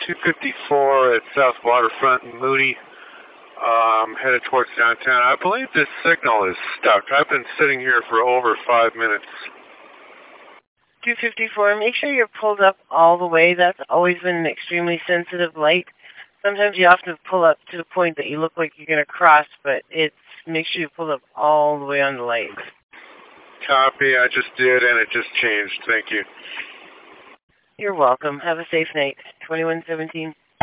254 at South Waterfront in Moody. Headed towards downtown. I believe this signal is stuck. I've been sitting here for over 5 minutes. 254, make sure you're pulled up all the way. That's always been an extremely sensitive light. Sometimes you have to pull up to the point that you look like you're going to cross, but make sure you pull up all the way on the light. Copy, I just did, and it just changed. Thank you. You're welcome. Have a safe night. 2117.